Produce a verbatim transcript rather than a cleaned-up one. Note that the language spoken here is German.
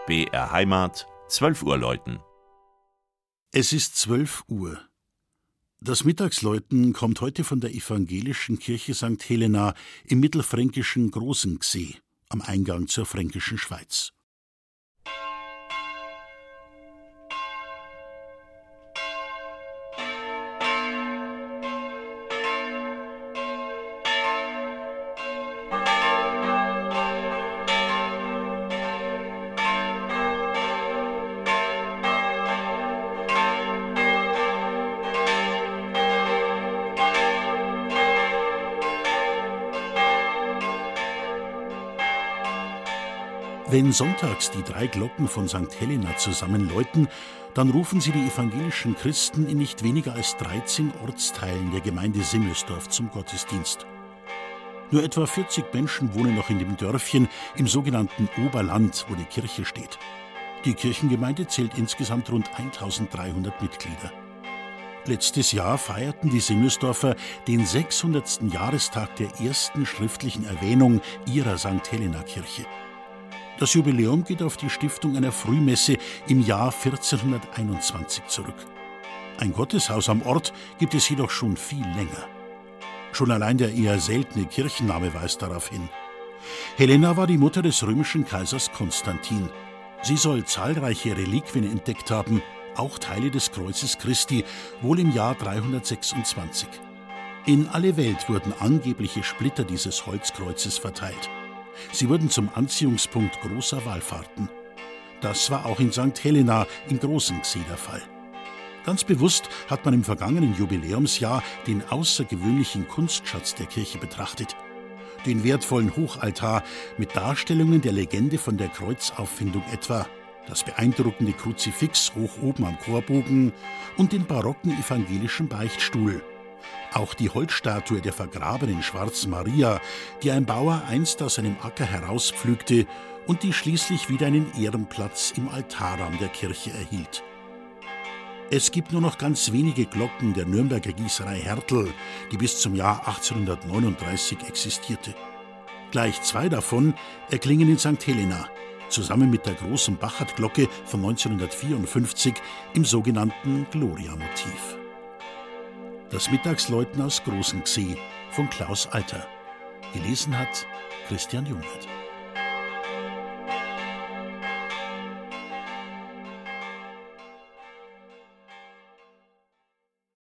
B R Heimat, zwölf Uhr läuten. Es ist zwölf Uhr. Das Mittagsläuten kommt heute von der evangelischen Kirche Sankt Helena im mittelfränkischen Großensee, am Eingang zur Fränkischen Schweiz. Wenn sonntags die drei Glocken von Sankt Helena zusammen läuten, dann rufen sie die evangelischen Christen in nicht weniger als dreizehn Ortsteilen der Gemeinde Simmelsdorf zum Gottesdienst. Nur etwa vierzig Menschen wohnen noch in dem Dörfchen im sogenannten Oberland, wo die Kirche steht. Die Kirchengemeinde zählt insgesamt rund eintausenddreihundert Mitglieder. Letztes Jahr feierten die Simmelsdorfer den sechshundertsten Jahrestag der ersten schriftlichen Erwähnung ihrer Sankt Helena-Kirche. Das Jubiläum geht auf die Stiftung einer Frühmesse im Jahr vierzehnhunderteinundzwanzig zurück. Ein Gotteshaus am Ort gibt es jedoch schon viel länger. Schon allein der eher seltene Kirchenname weist darauf hin. Helena war die Mutter des römischen Kaisers Konstantin. Sie soll zahlreiche Reliquien entdeckt haben, auch Teile des Kreuzes Christi, wohl im Jahr dreihundertsechsundzwanzig. In alle Welt wurden angebliche Splitter dieses Holzkreuzes verteilt. Sie wurden zum Anziehungspunkt großer Wallfahrten. Das war auch in Sankt Helena im Großensee der Fall. Ganz bewusst hat man im vergangenen Jubiläumsjahr den außergewöhnlichen Kunstschatz der Kirche betrachtet. Den wertvollen Hochaltar mit Darstellungen der Legende von der Kreuzauffindung etwa, das beeindruckende Kruzifix hoch oben am Chorbogen und den barocken evangelischen Beichtstuhl. Auch die Holzstatue der vergrabenen Schwarzen Maria, die ein Bauer einst aus seinem Acker herauspflügte und die schließlich wieder einen Ehrenplatz im Altarraum der Kirche erhielt. Es gibt nur noch ganz wenige Glocken der Nürnberger Gießerei Hertel, die bis zum Jahr achtzehnhundertneununddreißig existierte. Gleich zwei davon erklingen in Sankt Helena, zusammen mit der großen Bachert-Glocke von neunzehnhundertvierundfünfzig im sogenannten Gloria-Motiv. Das Mittagsläuten aus Großensee von Klaus Alter. Gelesen hat Christian Jungwirth.